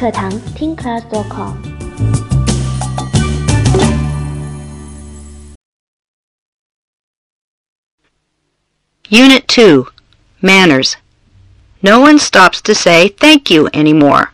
课堂听 class.com。 Unit 2, Manners. No one stops to say thank you anymore.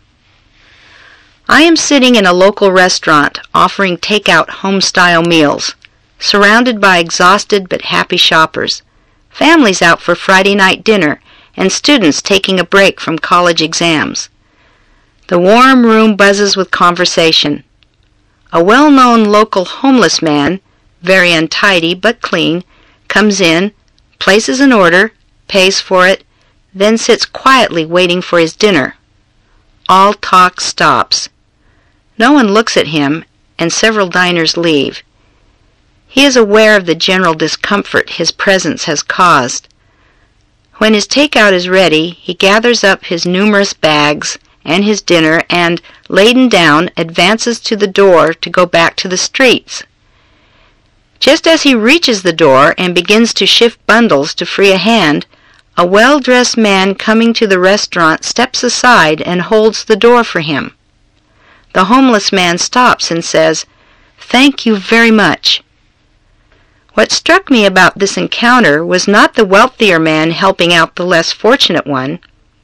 I am sitting in a local restaurant offering takeout home-style meals, surrounded by exhausted but happy shoppers, families out for Friday night dinner, and students taking a break from college exams. The warm room buzzes with conversation. A well-known local homeless man, very untidy but clean, comes in, places an order, pays for it, then sits quietly waiting for his dinner. All talk stops. No one looks at him, and several diners leave. He is aware of the general discomfort his presence has caused. When his takeout is ready, he gathers up his numerous bags and his dinner and, laden down, advances to the door to go back to the streets. Just as he reaches the door and begins to shift bundles to free a hand, a well-dressed man coming to the restaurant steps aside and holds the door for him. The homeless man stops and says, "Thank you very much." What struck me about this encounter was not the wealthier man helping out the less fortunate one.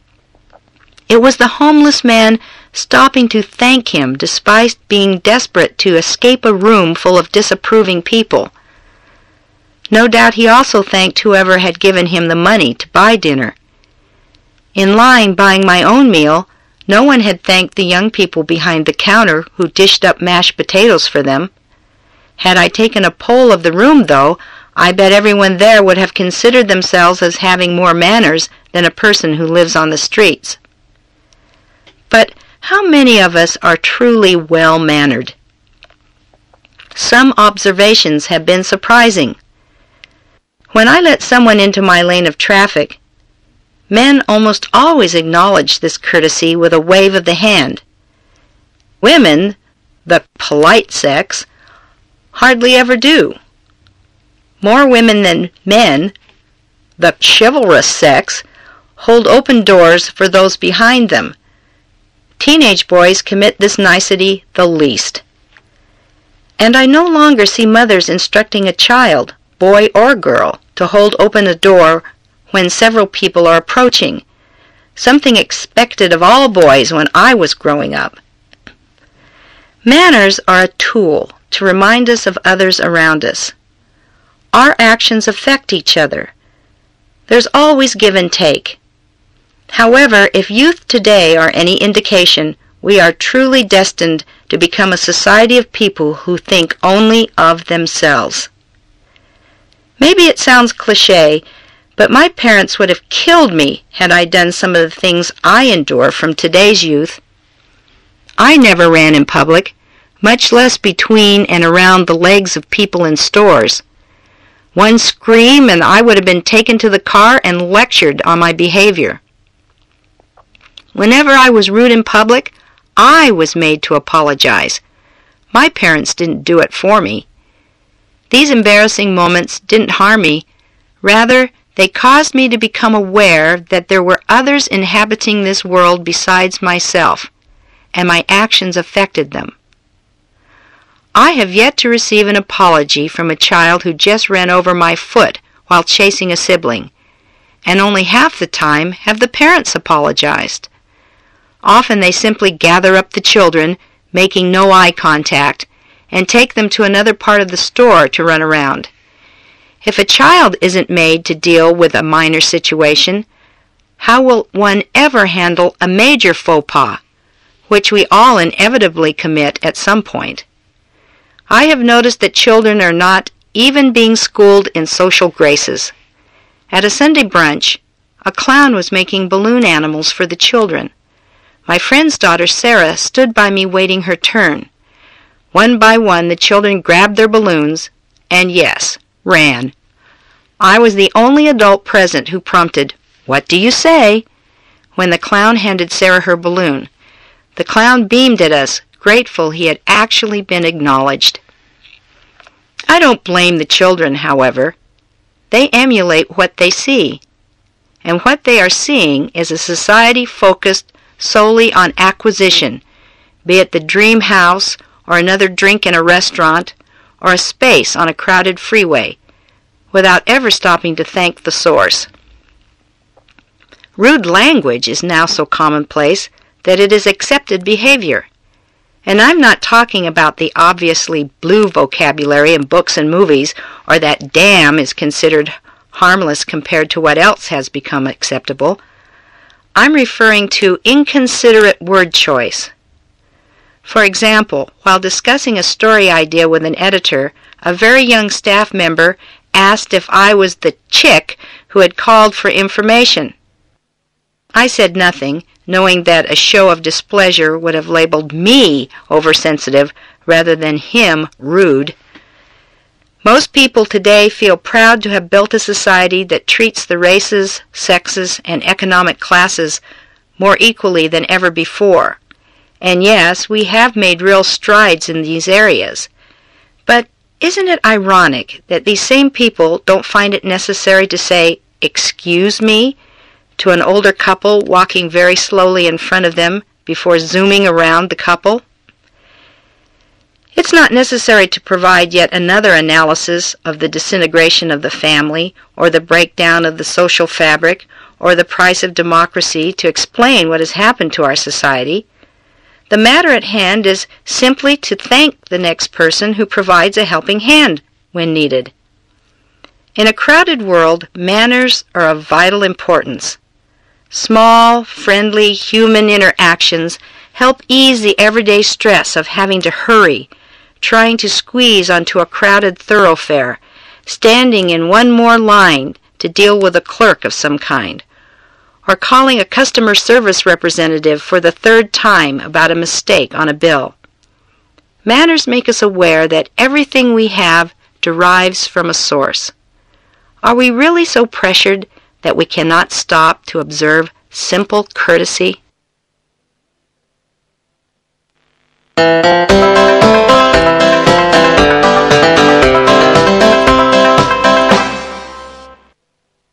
It was the homeless man stopping to thank him despite being desperate to escape a room full of disapproving people. No doubt he also thanked whoever had given him the money to buy dinner. In line buying my own meal, no one had thanked the young people behind the counter who dished up mashed potatoes for them. Had I taken a poll of the room, though, I bet everyone there would have considered themselves as having more manners than a person who lives on the streets. But how many of us are truly well-mannered? Some observations have been surprising. When I let someone into my lane of traffic, men almost always acknowledge this courtesy with a wave of the hand. Women, the polite sex, hardly ever do. More women than men, the chivalrous sex, hold open doors for those behind them. Teenage boys commit this nicety the least. And I no longer see mothers instructing a child, boy or girl, to hold open a door when several people are approaching, something expected of all boys when I was growing up. Manners are a tool to remind us of others around us. Our actions affect each other. There's always give and take. However, if youth today are any indication, we are truly destined to become a society of people who think only of themselves. Maybe it sounds cliché, but my parents would have killed me had I done some of the things I endure from today's youth. I never ran in public, much less between and around the legs of people in stores. One scream and I would have been taken to the car and lectured on my behavior. Whenever I was rude in public, I was made to apologize. My parents didn't do it for me. These embarrassing moments didn't harm me. Rather, they caused me to become aware that there were others inhabiting this world besides myself, and my actions affected them. I have yet to receive an apology from a child who just ran over my foot while chasing a sibling, and only half the time have the parents apologized. Often they simply gather up the children, making no eye contact, and take them to another part of the store to run around. If a child isn't made to deal with a minor situation, how will one ever handle a major faux pas, which we all inevitably commit at some point? I have noticed that children are not even being schooled in social graces. At a Sunday brunch, a clown was making balloon animals for the children. My friend's daughter, Sarah, stood by me waiting her turn. One by one, the children grabbed their balloons and, yes, ran. I was the only adult present who prompted, "What do you say?" when the clown handed Sarah her balloon. The clown beamed at us, grateful he had actually been acknowledged. I don't blame the children, however. They emulate what they see, and what they are seeing is a society focused solely on acquisition, be it the dream house or another drink in a restaurant or a space on a crowded freeway, without ever stopping to thank the source. Rude language is now so commonplace that it is accepted behavior. And I'm not talking about the obviously blue vocabulary in books and movies, or that damn is considered harmless compared to what else has become acceptable. I'm referring to inconsiderate word choice. For example, while discussing a story idea with an editor, a very young staff member asked if I was the chick who had called for information. I said nothing, knowing that a show of displeasure would have labeled me oversensitive rather than him rude. Most people today feel proud to have built a society that treats the races, sexes, and economic classes more equally than ever before. And yes, we have made real strides in these areas. But isn't it ironic that these same people don't find it necessary to say, "Excuse me," to an older couple walking very slowly in front of them before zooming around the couple? It's not necessary to provide yet another analysis of the disintegration of the family, or the breakdown of the social fabric, or the price of democracy to explain what has happened to our society. The matter at hand is simply to thank the next person who provides a helping hand when needed. In a crowded world, manners are of vital importance. Small, friendly, human interactions help ease the everyday stress of having to hurry, trying to squeeze onto a crowded thoroughfare, standing in one more line to deal with a clerk of some kind, or calling a customer service representative for the third time about a mistake on a bill. Manners make us aware that everything we have derives from a source. Are we really so pressured that we cannot stop to observe simple courtesy?